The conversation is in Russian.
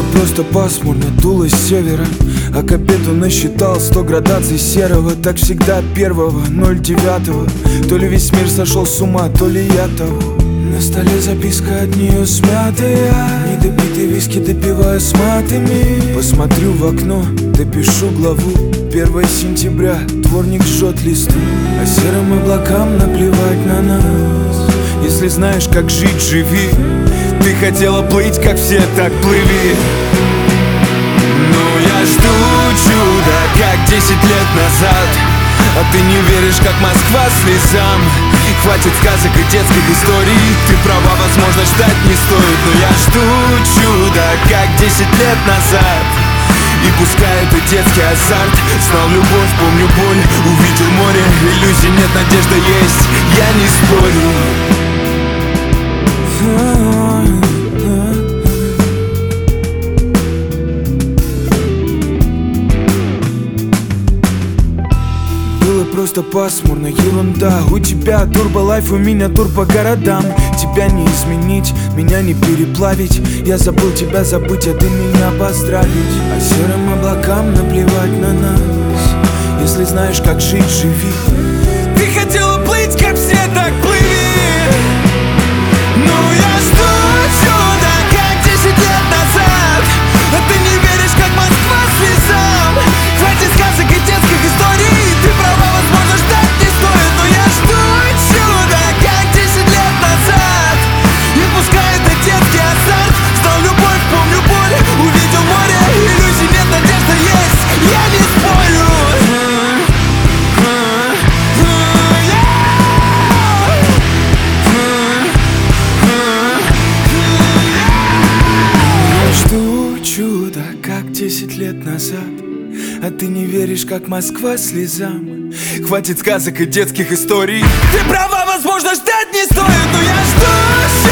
просто пасмурно, дуло с севера, а к обеду насчитал 100 градаций серого. Так всегда 1.09. То ли весь мир сошел с ума, то ли я того. На столе записка от нее смятая, недопитый виски допиваю с матами. Посмотрю в окно, допишу главу. 1 сентября, дворник жжет листву, а серым облакам наплевать на нас. Если знаешь, как жить, живи. Ты хотела плыть, как все, так плыви. Ну я жду чуда, как 10 лет назад, а ты не веришь, как Москва слезам. Хватит сказок и детских историй. Ты права, возможно, ждать не стоит. Но я жду чуда, как 10 лет назад. И пускай это детский азарт. Знал любовь, помню боль, увидел море. Иллюзий нет, надежда есть, я не спорю. Просто пасмурно, ерунда. У тебя турболайф, у меня тур по городам. Тебя не изменить, меня не переплавить. Я забыл тебя забыть, а ты меня поздравить. А серым облакам наплевать на нас. Если знаешь, как жить, живи. Ты хотела плыть, как все, так плыви. Ну я жду чуда, как 10 лет назад, а ты не веришь, как Москва слезам. Хватит сказок и детских историй. Ты права, возможно, ждать не стоит. Но я жду чуда, как 10 лет назад. И пускай это детский азарт. Знал любовь, помню боль, увидел море. Иллюзий нет, надежда есть, я не спорю. Я жду чуда, как 10 лет назад, а ты не веришь, как Москва слезам. Хватит сказок и детских историй. Ты права, возможно, ждать не стоит. Но я жду